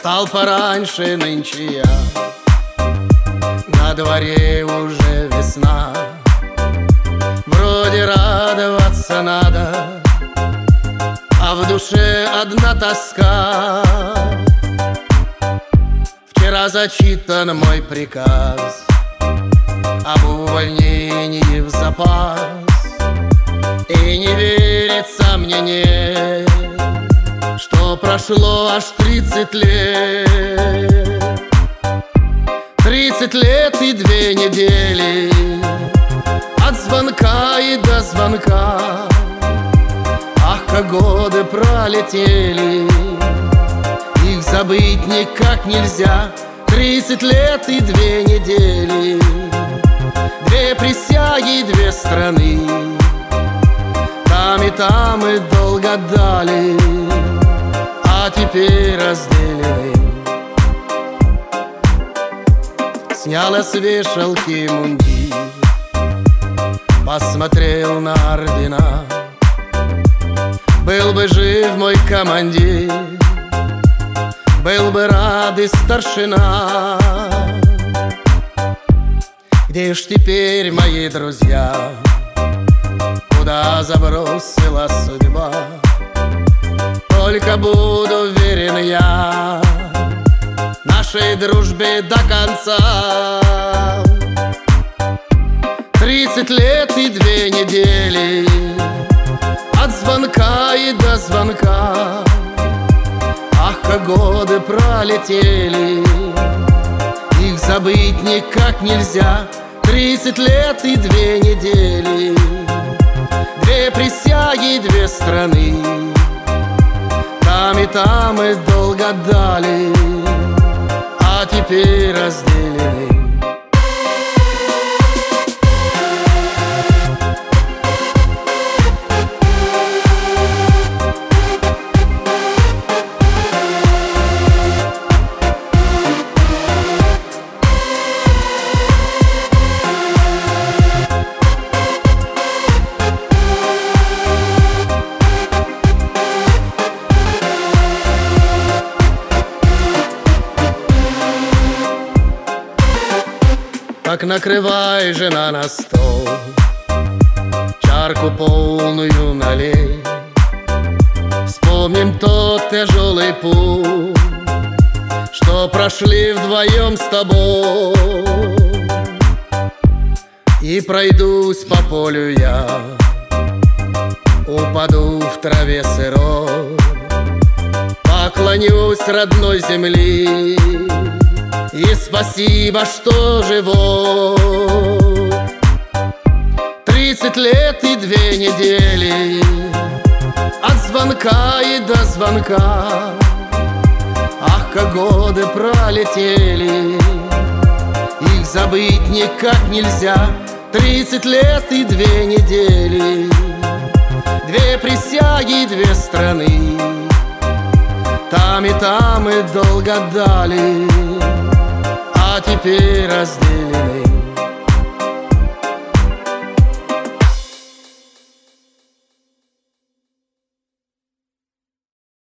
Встал пораньше нынче я, на дворе уже весна. Вроде радоваться надо, а в душе одна тоска. Вчера зачитан мой приказ об увольнении в запас, и не верится мне, нет, что прошло аж 30 лет. 30 лет и 2 недели, от звонка и до звонка. Ах, как годы пролетели, их забыть никак нельзя. 30 лет и 2 недели, 2 присяги и 2 страны. Там мы долго дали, а теперь разделены. Сняла с вешалки мундир, посмотрел на ордена. Был бы жив мой командир, был бы рад и старшина. Где ж теперь мои друзья? Куда забросила судьба? Только буду верен я нашей дружбе до конца. 30 лет и 2 недели, от звонка и до звонка. Ах, как годы пролетели, их забыть никак нельзя. 30 лет и 2 недели, 2 присяги и 2 страны. Там мы долго дали, а теперь разделены. Так накрывай, жена, на стол, чарку полную налей. Вспомним тот тяжелый путь, что прошли вдвоем с тобой. И пройдусь по полю я, упаду в траве сырой, поклонюсь родной земли. И спасибо, что живой. 30 лет и 2 недели, от звонка и до звонка. Ах, как годы пролетели, их забыть никак нельзя. 30 лет и 2 недели, 2 присяги и 2 страны. Там мы долго дали, а теперь разделены.